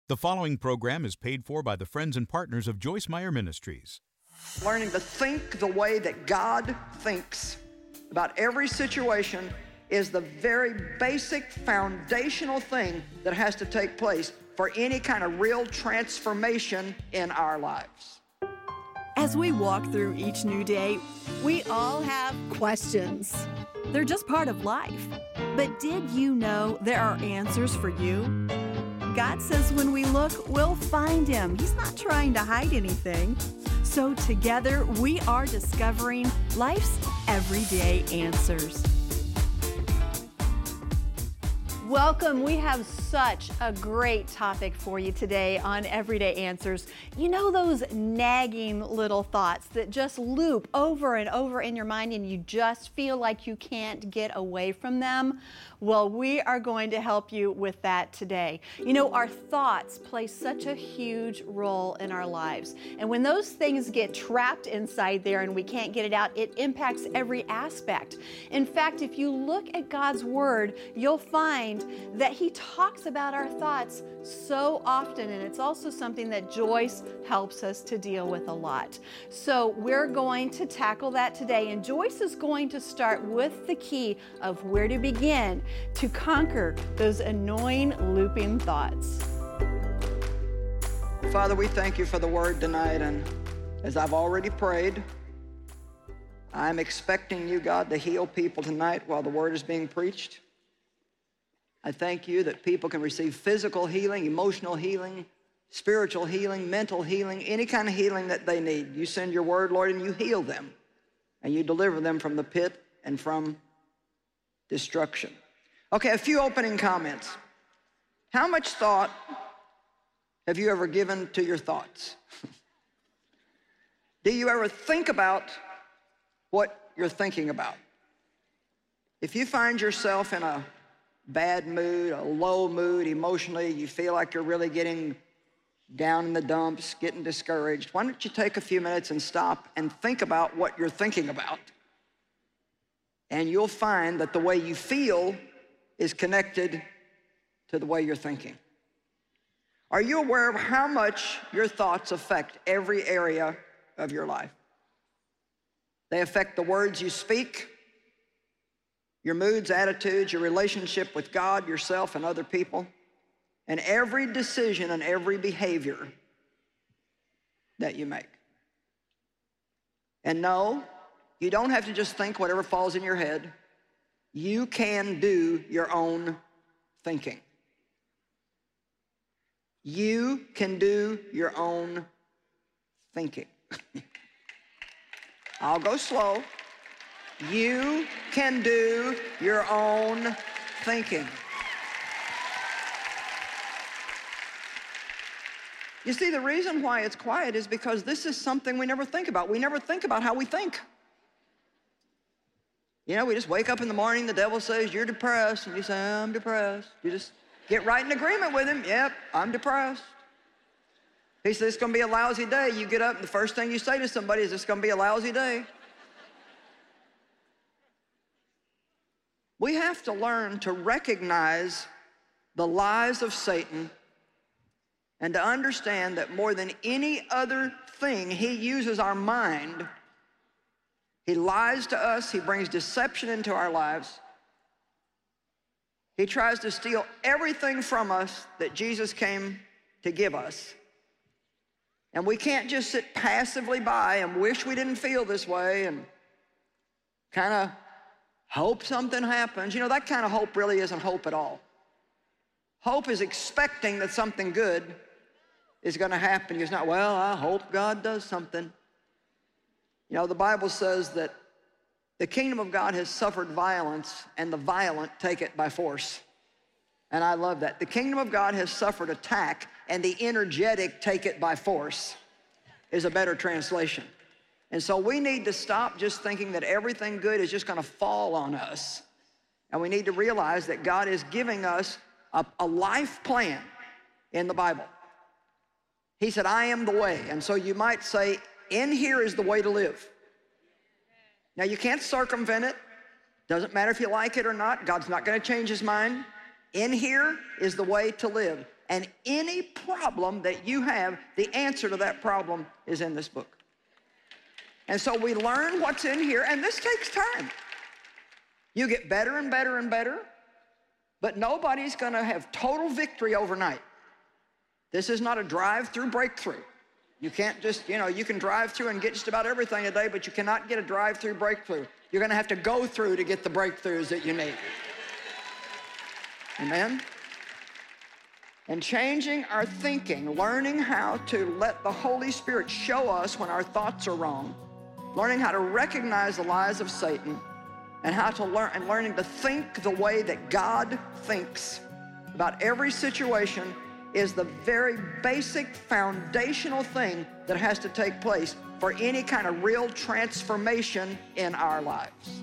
The following program is paid for by the friends and partners of Joyce Meyer Ministries. Learning to think the way that God thinks about every situation is the very basic foundational thing that has to take place for any kind of real transformation in our lives. As we walk through each new day, we all have questions. They're just part of life. But did you know there are answers for you? God says when we look, we'll find Him. He's not trying to hide anything. So together, we are discovering life's everyday answers. Welcome. We have such a great topic for you today on Everyday Answers. You know those nagging little thoughts that just loop over and over in your mind and you just feel like you can't get away from them? Well, we are going to help you with that today. You know, our thoughts play such a huge role in our lives. And when those things get trapped inside there and we can't get it out, it impacts every aspect. In fact, if you look at God's Word, you'll find that He talks about our thoughts so often, and it's also something that Joyce helps us to deal with a lot. So we're going to tackle that today, and Joyce is going to start with the key of where to begin to conquer those annoying looping thoughts. Father, we thank you for the word tonight, and as I've already prayed, I'm expecting you, God, to heal people tonight while the word is being preached. I thank you that people can receive physical healing, emotional healing, spiritual healing, mental healing, any kind of healing that they need. You send your word, Lord, and you heal them, and you deliver them from the pit and from destruction. Okay, a few opening comments. How much thought have you ever given to your thoughts? Do you ever think about what you're thinking about? If you find yourself in a bad mood, a low mood emotionally, you feel like you're really getting down in the dumps, getting discouraged, why don't you take a few minutes and stop and think about what you're thinking about? And you'll find that the way you feel is connected to the way you're thinking. Are you aware of how much your thoughts affect every area of your life? They affect the words you speak, your moods, attitudes, your relationship with God, yourself, and other people, and every decision and every behavior that you make. And no, you don't have to just think whatever falls in your head. You can do your own thinking. You can do your own thinking. I'll go slow. You can do your own thinking. You see, the reason why it's quiet is because this is something we never think about. We never think about how we think. You know, we just wake up in the morning, the devil says, you're depressed, and you say, I'm depressed. You just get right in agreement with him. Yep, I'm depressed. He says, it's gonna be a lousy day. You get up, and the first thing you say to somebody is, it's gonna be a lousy day. We have to learn to recognize the lies of Satan and to understand that more than any other thing, he uses our mind. He lies to us. He brings deception into our lives. He tries to steal everything from us that Jesus came to give us. And we can't just sit passively by and wish we didn't feel this way and kind of hope something happens. You know, that kind of hope really isn't hope at all. Hope is expecting that something good is going to happen. It's not, well, I hope God does something. You know, the Bible says that the kingdom of God has suffered violence, and the violent take it by force. And I love that. The kingdom of God has suffered attack, and the energetic take it by force is a better translation. And so we need to stop just thinking that everything good is just going to fall on us. And we need to realize that God is giving us a life plan in the Bible. He said, I am the way. And so you might say, in here is the way to live. Now, you can't circumvent it. Doesn't matter if you like it or not. God's not going to change his mind. In here is the way to live. And any problem that you have, the answer to that problem is in this book. And so we learn what's in here, and this takes time. You get better and better and better, but nobody's gonna have total victory overnight. This is not a drive-through breakthrough. You can't just, you can drive through and get just about everything today, but you cannot get a drive-through breakthrough. You're gonna have to go through to get the breakthroughs that you need. Amen? And changing our thinking, learning how to let the Holy Spirit show us when our thoughts are wrong, learning how to recognize the lies of Satan, and how to learning to think the way that God thinks about every situation is the very basic foundational thing that has to take place for any kind of real transformation in our lives.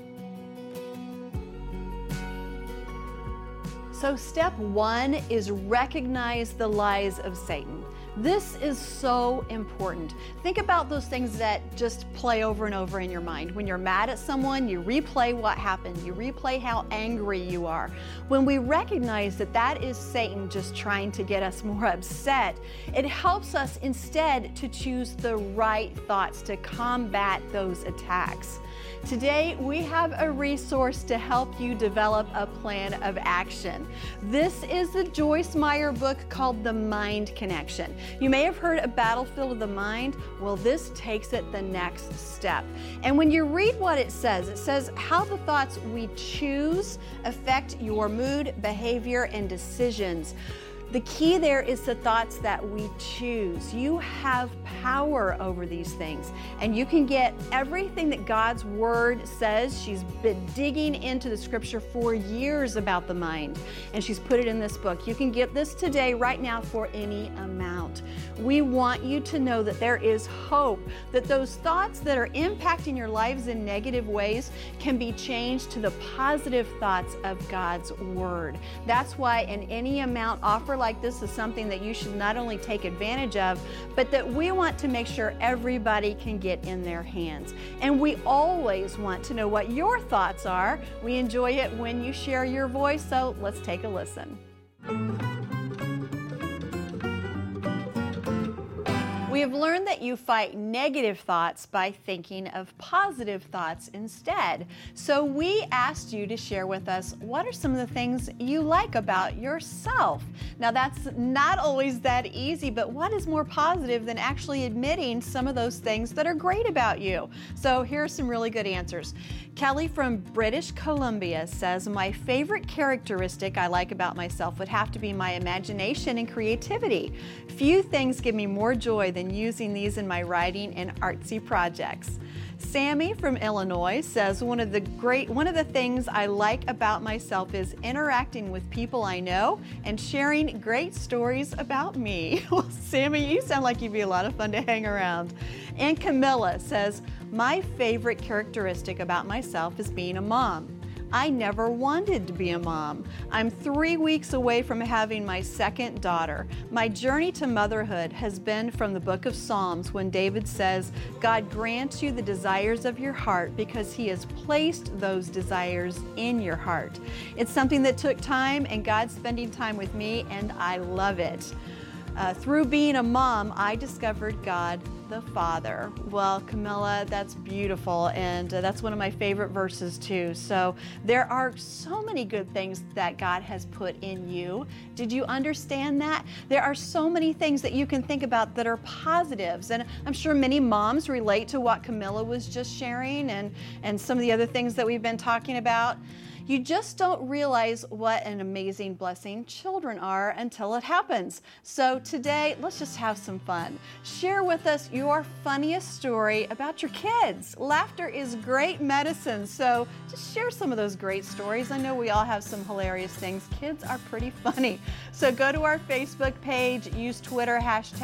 So step one is recognize the lies of Satan. This is so important. Think about those things that just play over and over in your mind. When you're mad at someone, you replay what happened. You replay how angry you are. When we recognize that that is Satan just trying to get us more upset, it helps us instead to choose the right thoughts to combat those attacks. Today, we have a resource to help you develop a plan of action. This is the Joyce Meyer book called The Mind Connection. You may have heard A Battlefield of the Mind. Well, this takes it the next step. And when you read what it says how the thoughts we choose affect your mood, behavior, and decisions. The key there is the thoughts that we choose. You have power over these things, and you can get everything that God's Word says. She's been digging into the Scripture for years about the mind, and she's put it in this book. You can get this today, right now, for any amount. We want you to know that there is hope, that those thoughts that are impacting your lives in negative ways can be changed to the positive thoughts of God's Word. That's why an any amount offer like this is something that you should not only take advantage of, but that we want to make sure everybody can get in their hands. And we always want to know what your thoughts are. We enjoy it when you share your voice, so let's take a listen. We have learned that you fight negative thoughts by thinking of positive thoughts instead. So we asked you to share with us what are some of the things you like about yourself. Now that's not always that easy, but what is more positive than actually admitting some of those things that are great about you? So here are some really good answers. Kelly from British Columbia says, my favorite characteristic I like about myself would have to be my imagination and creativity. Few things give me more joy than using these in my writing and artsy projects. Sammy from Illinois says, one of the things I like about myself is interacting with people I know and sharing great stories about me. Well, Sammy, you sound like you'd be a lot of fun to hang around. And Camilla says, my favorite characteristic about myself is being a mom. I never wanted to be a mom. I'm 3 weeks away from having my second daughter. My journey to motherhood has been from the book of Psalms when David says, God grants you the desires of your heart because he has placed those desires in your heart. It's something that took time, and God's spending time with me, and I love it. Through being a mom, I discovered God the Father. Well, Camilla, that's beautiful, and that's one of my favorite verses too. So there are so many good things that God has put in you. Did you understand that? There are so many things that you can think about that are positives, and I'm sure many moms relate to what Camilla was just sharing and some of the other things that we've been talking about. You just don't realize what an amazing blessing children are until it happens. So today, let's just have some fun. Share with us your funniest story about your kids. Laughter is great medicine, so just share some of those great stories. I know we all have some hilarious things. Kids are pretty funny. So go to our Facebook page, use Twitter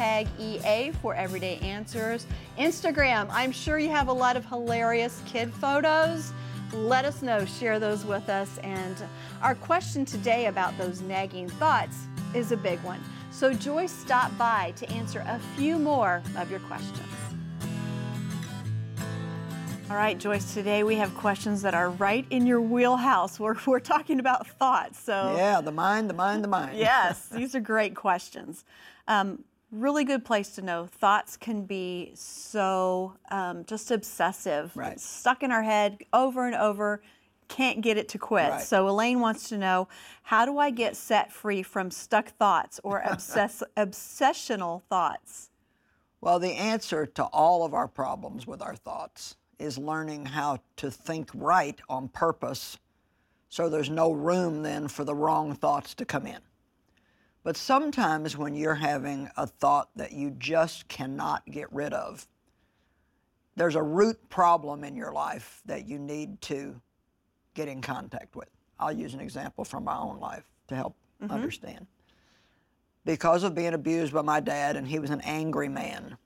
#EA for Everyday Answers. Instagram, I'm sure you have a lot of hilarious kid photos. Let us know, share those with us. And our question today about those nagging thoughts is a big one. So Joyce stopped by to answer a few more of your questions. All right, Joyce, today we have questions that are right in your wheelhouse. We're talking about thoughts, so. Yeah, the mind. Yes, these are great questions. Really good place to know. Thoughts can be so just obsessive, Right. stuck in our head over and over, can't get it to quit. Right. So Elaine wants to know, how do I get set free from stuck thoughts or obsessional thoughts? Well, the answer to all of our problems with our thoughts is learning how to think right on purpose, so there's no room then for the wrong thoughts to come in. But sometimes when you're having a thought that you just cannot get rid of, there's a root problem in your life that you need to get in contact with. I'll use an example from my own life to help understand. Because of being abused by my dad, and he was an angry man,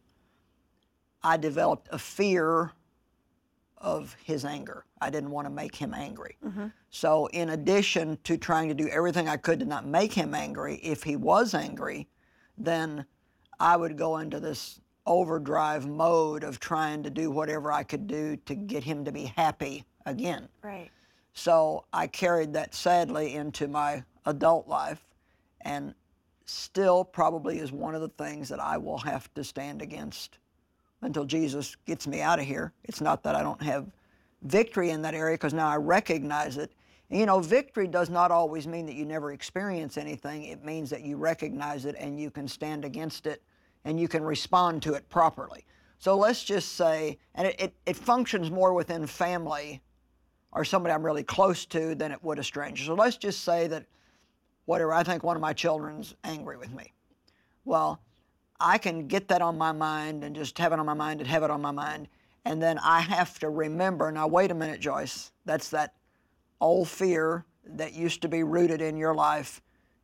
I developed a fear of his anger. I didn't want to make him angry. So in addition to trying to do everything I could to not make him angry, if he was angry, then I would go into this overdrive mode of trying to do whatever I could do to get him to be happy again. Right. So I carried that sadly into my adult life, and still probably is one of the things that I will have to stand against until Jesus gets me out of here. It's not that I don't have victory in that area, because now I recognize it. And, you know, victory does not always mean that you never experience anything. It means that you recognize it and you can stand against it and you can respond to it properly. So let's just say, and it functions more within family or somebody I'm really close to than it would a stranger. So let's just say that whatever, I think one of my children's angry with me. Well, I can get that on my mind and just have it on my mind and have it on my mind. And then I have to remember, now wait a minute, Joyce, that's that old fear that used to be rooted in your life.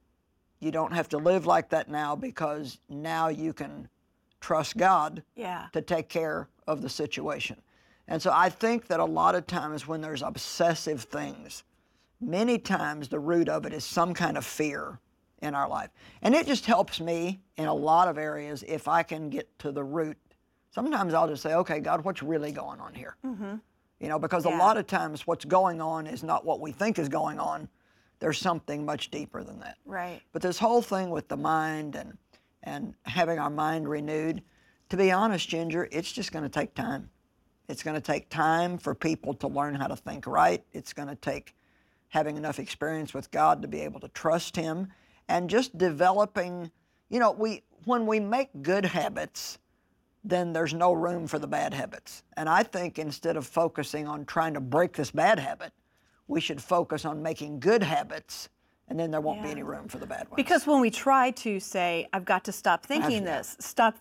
You don't have to live like that now, because now you can trust God to take care of the situation. And so I think that a lot of times when there's obsessive things, many times the root of it is some kind of fear in our life. And it just helps me in a lot of areas if I can get to the root. Sometimes I'll just say, okay, God, what's really going on here? You know, because a lot of times what's going on is not what we think is going on. There's something much deeper than that. Right. But this whole thing with the mind and having our mind renewed, to be honest, Ginger, it's just going to take time. It's going to take time for people to learn how to think right. It's going to take having enough experience with God to be able to trust Him, and just developing, you know, when we make good habits, then there's no room for the bad habits. And I think instead of focusing on trying to break this bad habit, we should focus on making good habits, and then there won't be any room for the bad ones. Because when we try to say, I've got to stop thinking this,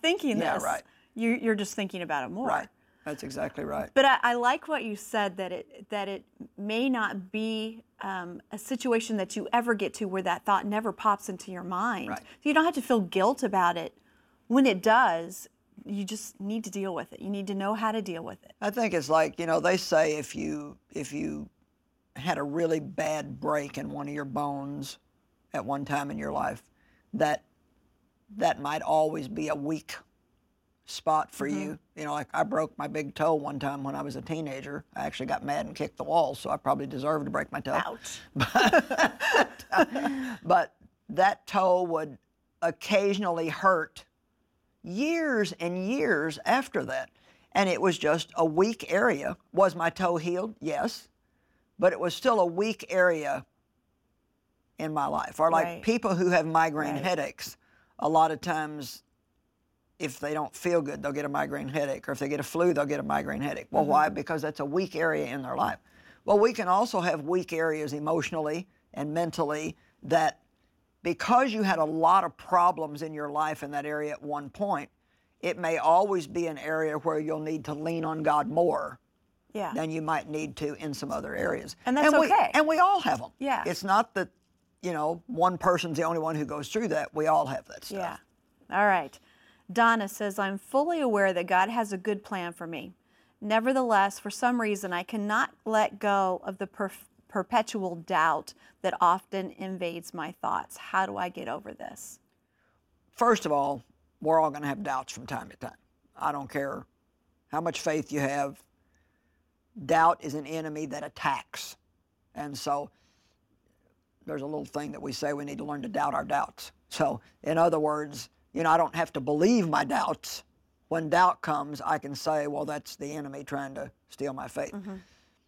you're just thinking about it more. Right. That's exactly right. But I like what you said, that it may not be a situation that you ever get to where that thought never pops into your mind. Right. So you don't have to feel guilt about it. When it does, you just need to deal with it. You need to know how to deal with it. I think it's like, you know, they say if you had a really bad break in one of your bones at one time in your life, that might always be a weak spot for you. You know, like I broke my big toe one time when I was a teenager. I actually got mad and kicked the wall, so I probably deserved to break my toe. Ouch. But that toe would occasionally hurt years and years after that. And it was just a weak area. Was my toe healed? Yes. But it was still a weak area in my life. Or like people who have migraine headaches, a lot of times if they don't feel good, they'll get a migraine headache. Or if they get a flu, they'll get a migraine headache. Well, why? Because that's a weak area in their life. Well, we can also have weak areas emotionally and mentally that, because you had a lot of problems in your life in that area at one point, it may always be an area where you'll need to lean on God more than you might need to in some other areas. And that's okay. And we all have them. Yeah. It's not that, you know, one person's the only one who goes through that. We all have that stuff. Yeah. All right. Donna says, I'm fully aware that God has a good plan for me. Nevertheless, for some reason, I cannot let go of the perpetual doubt that often invades my thoughts. How do I get over this? First of all, we're all going to have doubts from time to time. I don't care how much faith you have. doubt is an enemy that attacks. And so there's a little thing that we say we need to learn to doubt our doubts. So in other words, I don't have to believe my doubts. When doubt comes, I can say, well, that's the enemy trying to steal my faith. Mm-hmm.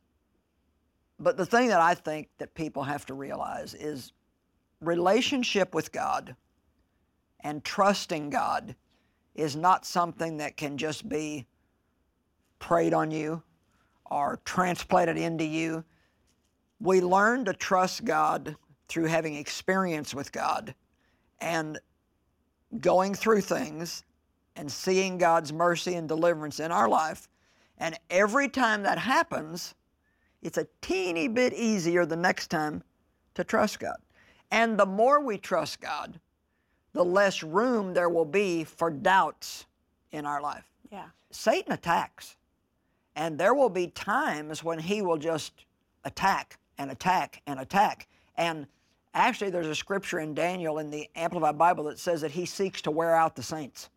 But the thing that I think that people have to realize is relationship with God and trusting God is not something that can just be prayed on you or transplanted into you. We learn to trust God through having experience with God and going through things and seeing God's mercy and deliverance in our life. And every time that happens, it's a teeny bit easier the next time to trust God. And the more we trust God, the less room there will be for doubts in our life. Yeah. Satan attacks. And there will be times when he will just attack and attack and attack. And actually, there's a scripture in Daniel in the Amplified Bible that says that he seeks to wear out the saints.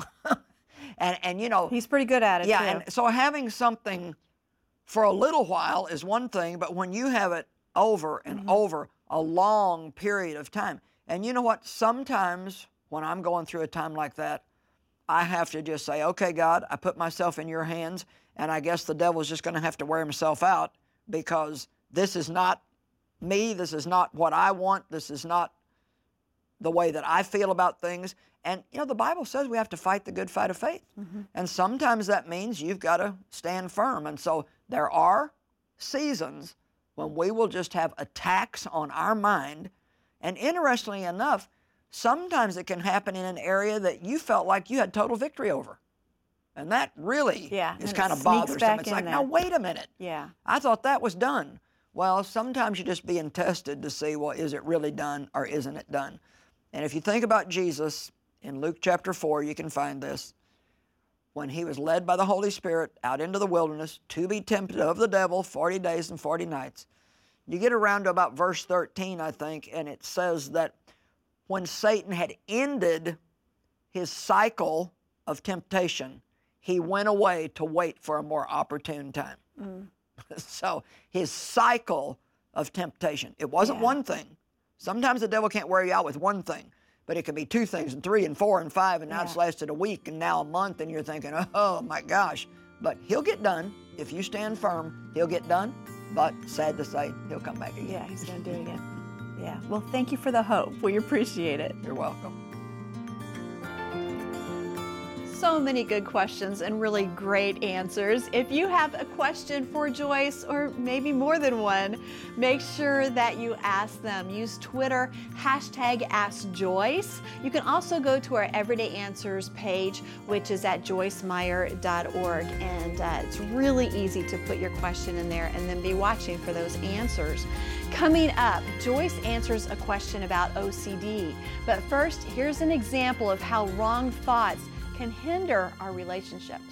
and he's pretty good at it. Yeah, too. And so having something for a little while is one thing, but when you have it over and over a long period of time, and you know what? Sometimes when I'm going through a time like that, I have to just say, okay, God, I put myself in your hands, and I guess the devil's just going to have to wear himself out because this is not me, this is not what I want, this is not the way that I feel about things. And, the Bible says we have to fight the good fight of faith. Mm-hmm. And sometimes that means you've got to stand firm. And so there are seasons when we will just have attacks on our mind. And interestingly enough, sometimes it can happen in an area that you felt like you had total victory over. And that really is kind of bothersome. It's like, now wait a minute. Yeah. I thought that was done. Well, sometimes you're just being tested to see, well, is it really done or isn't it done? And if you think about Jesus, in Luke chapter 4, you can find this. When he was led by the Holy Spirit out into the wilderness to be tempted of the devil 40 days and 40 nights, you get around to about verse 13, I think, and it says that when Satan had ended his cycle of temptation, he went away to wait for a more opportune time. Mm. So his cycle of temptation, it wasn't one thing. Sometimes the devil can't wear you out with one thing, but it can be 2 things and 3 and 4 and 5, and now it's lasted a week and now a month, and you're thinking, oh my gosh. But he'll get done. If you stand firm, he'll get done. But sad to say, he'll come back again. Yeah, he's going to do it again. Yeah. Well, thank you for the hope. We appreciate it. You're welcome. So many good questions and really great answers. If you have a question for Joyce, or maybe more than one, make sure that you ask them. Use Twitter, #AskJoyce. You can also go to our Everyday Answers page, which is at joycemeyer.org. And it's really easy to put your question in there and then be watching for those answers. Coming up, Joyce answers a question about OCD. But first, here's an example of how wrong thoughts can hinder our relationships.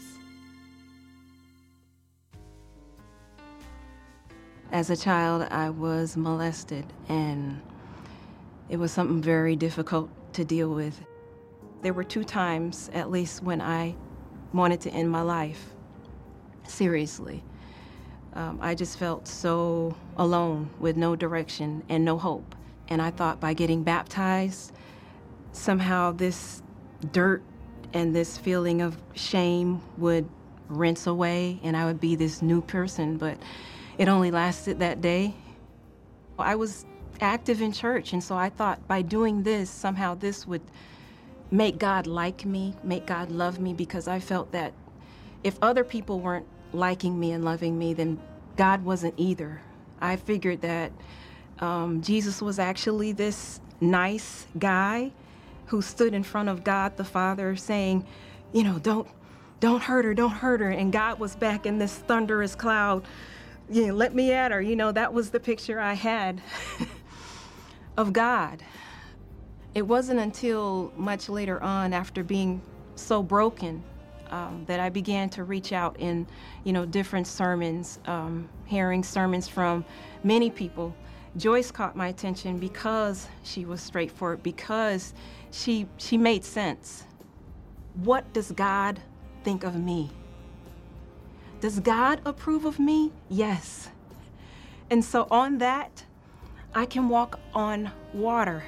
As a child, I was molested, and it was something very difficult to deal with. There were 2 times, at least, when I wanted to end my life. Seriously. I just felt so alone with no direction and no hope. And I thought by getting baptized, somehow this dirt and this feeling of shame would rinse away and I would be this new person, but it only lasted that day. I was active in church, and so I thought by doing this, somehow this would make God like me, make God love me, because I felt that if other people weren't liking me and loving me, then God wasn't either. I figured that Jesus was actually this nice guy who stood in front of God the Father saying, don't hurt her, don't hurt her. And God was back in this thunderous cloud, let me at her. That was the picture I had of God. It wasn't until much later on, after being so broken, that I began to reach out in, different sermons, hearing sermons from many people. Joyce caught my attention because she was straightforward, because she made sense. What does God think of me? Does God approve of me? Yes. And so on that, I can walk on water.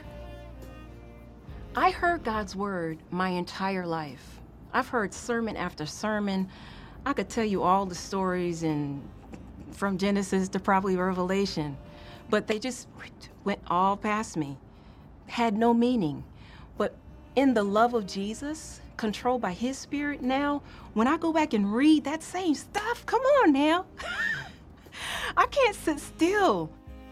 I heard God's word my entire life. I've heard sermon after sermon. I could tell you all the stories from Genesis to probably Revelation, but they just went all past me, had no meaning. But in the love of Jesus, controlled by his spirit now, when I go back and read that same stuff, come on now. I can't sit still.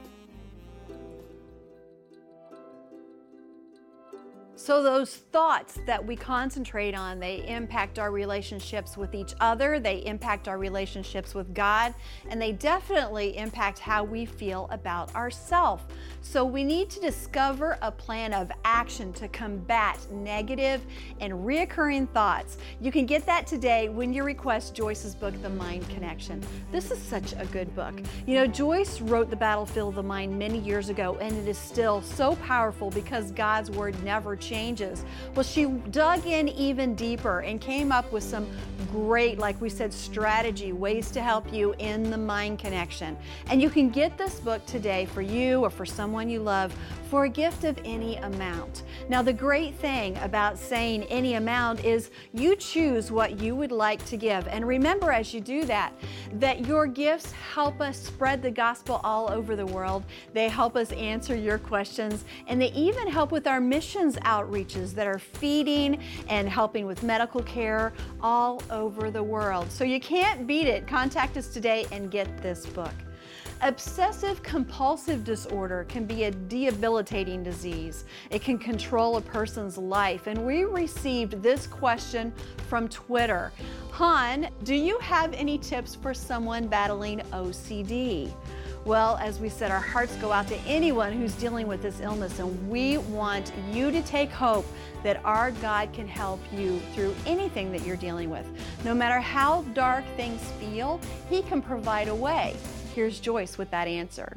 So those thoughts that we concentrate on, they impact our relationships with each other, they impact our relationships with God, and they definitely impact how we feel about ourselves. So we need to discover a plan of action to combat negative and reoccurring thoughts. You can get that today when you request Joyce's book, The Mind Connection. This is such a good book. You know, Joyce wrote The Battlefield of the Mind many years ago, and it is still so powerful because God's word never changes. Well, she dug in even deeper and came up with some great, like we said, strategy, ways to help you in the mind connection. And you can get this book today for you or for someone you love for a gift of any amount. Now, the great thing about saying any amount is you choose what you would like to give. And remember, as you do that, that your gifts help us spread the gospel all over the world. They help us answer your questions, and they even help with our missions outreaches that are feeding and helping with medical care all over the world. So you can't beat it. Contact us today and get this book. Obsessive compulsive disorder can be a debilitating disease. It can control a person's life. And we received this question from Twitter. Han, do you have any tips for someone battling OCD? Well, as we said, our hearts go out to anyone who's dealing with this illness, and we want you to take hope that our God can help you through anything that you're dealing with. No matter how dark things feel, He can provide a way. Here's Joyce with that answer.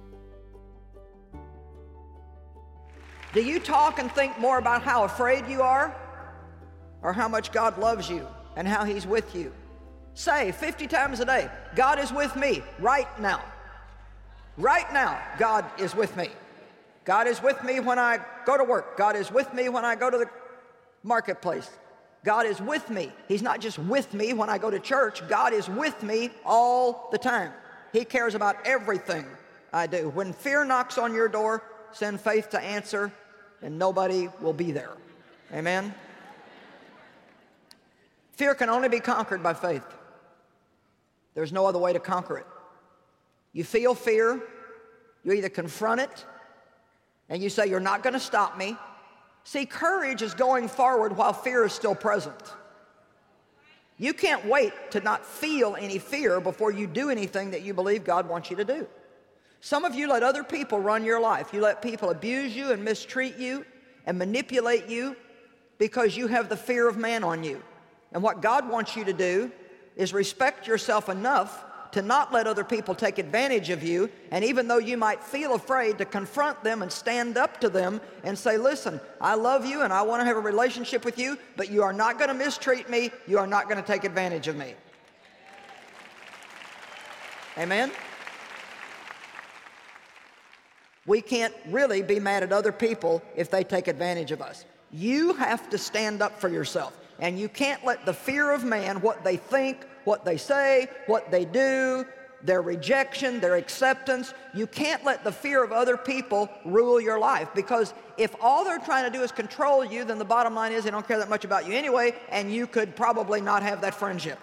Do you talk and think more about how afraid you are or how much God loves you and how He's with you? Say 50 times a day, God is with me right now. Right now, God is with me. God is with me when I go to work. God is with me when I go to the marketplace. God is with me. He's not just with me when I go to church. God is with me all the time. He cares about everything I do. When fear knocks on your door, send faith to answer, and nobody will be there. Amen? Fear can only be conquered by faith. There's no other way to conquer it. You feel fear, you either confront it, and you say, you're not going to stop me. See, courage is going forward while fear is still present. You can't wait to not feel any fear before you do anything that you believe God wants you to do. Some of you let other people run your life. You let people abuse you and mistreat you and manipulate you because you have the fear of man on you. And what God wants you to do is respect yourself enough to not let other people take advantage of you, and even though you might feel afraid, to confront them and stand up to them and say, listen, I love you and I want to have a relationship with you, but you are not going to mistreat me, you are not going to take advantage of me. Amen? We can't really be mad at other people if they take advantage of us. You have to stand up for yourself, and you can't let the fear of man, what they think, what they say, what they do, their rejection, their acceptance. You can't let the fear of other people rule your life, because if all they're trying to do is control you, then the bottom line is they don't care that much about you anyway, and you could probably not have that friendship.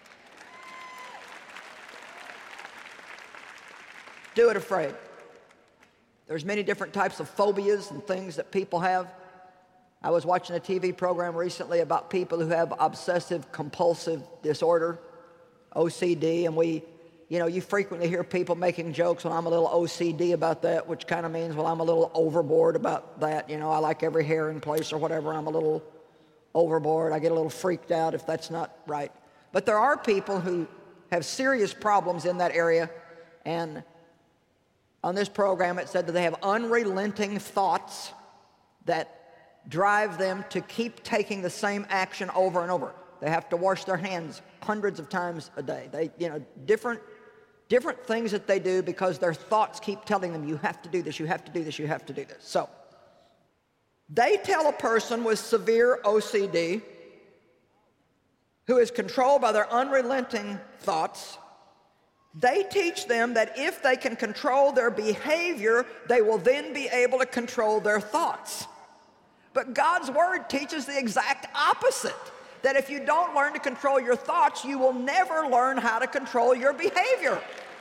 Do it afraid. There's many different types of phobias and things that people have. I was watching a TV program recently about people who have obsessive compulsive disorder, OCD, and you frequently hear people making jokes, well, I'm a little OCD about that, which kind of means, well, I'm a little overboard about that. I like every hair in place or whatever. I'm a little overboard. I get a little freaked out if that's not right. But there are people who have serious problems in that area, and on this program it said that they have unrelenting thoughts that drive them to keep taking the same action over and over. They have to wash their hands hundreds of times a day. Different things that they do because their thoughts keep telling them, you have to do this, you have to do this, you have to do this. So they tell a person with severe OCD who is controlled by their unrelenting thoughts, they teach them that if they can control their behavior, they will then be able to control their thoughts. But God's Word teaches the exact opposite, that if you don't learn to control your thoughts, you will never learn how to control your behavior.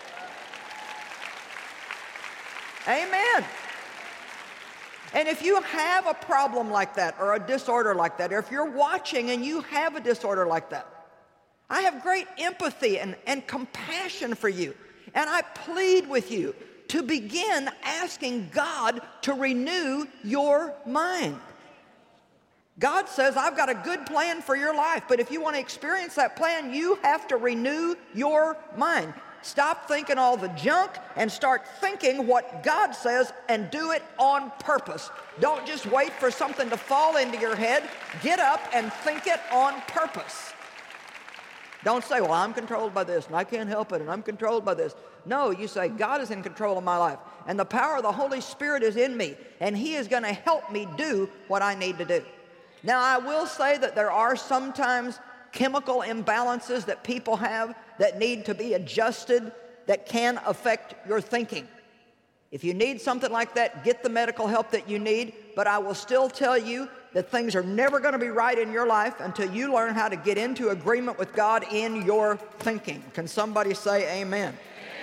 Amen. And if you have a problem like that or a disorder like that, or if you're watching and you have a disorder like that, I have great empathy and compassion for you. And I plead with you to begin asking God to renew your mind. God says, I've got a good plan for your life, but if you want to experience that plan, you have to renew your mind. Stop thinking all the junk and start thinking what God says and do it on purpose. Don't just wait for something to fall into your head. Get up and think it on purpose. Don't say, well, I'm controlled by this and I can't help it and I'm controlled by this. No, you say, God is in control of my life and the power of the Holy Spirit is in me and He is going to help me do what I need to do. Now, I will say that there are sometimes chemical imbalances that people have that need to be adjusted that can affect your thinking. If you need something like that, get the medical help that you need, but I will still tell you that things are never going to be right in your life until you learn how to get into agreement with God in your thinking. Can somebody say amen? Amen.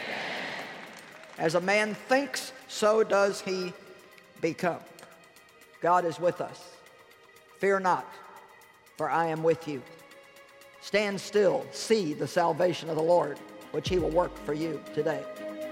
As a man thinks, so does he become. God is with us. Fear not, for I am with you. Stand still, see the salvation of the Lord, which He will work for you today.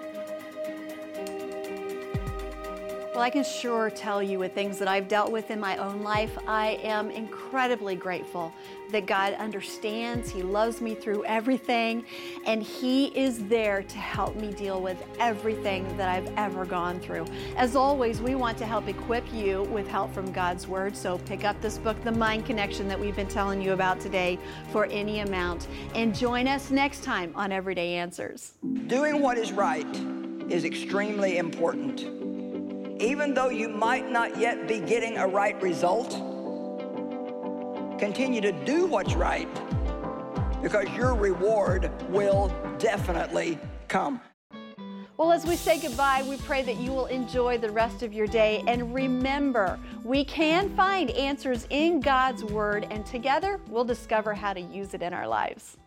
Well, I can sure tell you with things that I've dealt with in my own life, I am incredibly grateful that God understands, He loves me through everything, and He is there to help me deal with everything that I've ever gone through. As always, we want to help equip you with help from God's Word, so pick up this book, The Mind Connection, that we've been telling you about today for any amount. And join us next time on Everyday Answers. Doing what is right is extremely important. Even though you might not yet be getting a right result, continue to do what's right because your reward will definitely come. Well, as we say goodbye, we pray that you will enjoy the rest of your day. And remember, we can find answers in God's Word, and together we'll discover how to use it in our lives.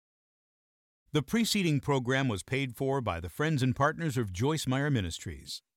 The preceding program was paid for by the friends and partners of Joyce Meyer Ministries.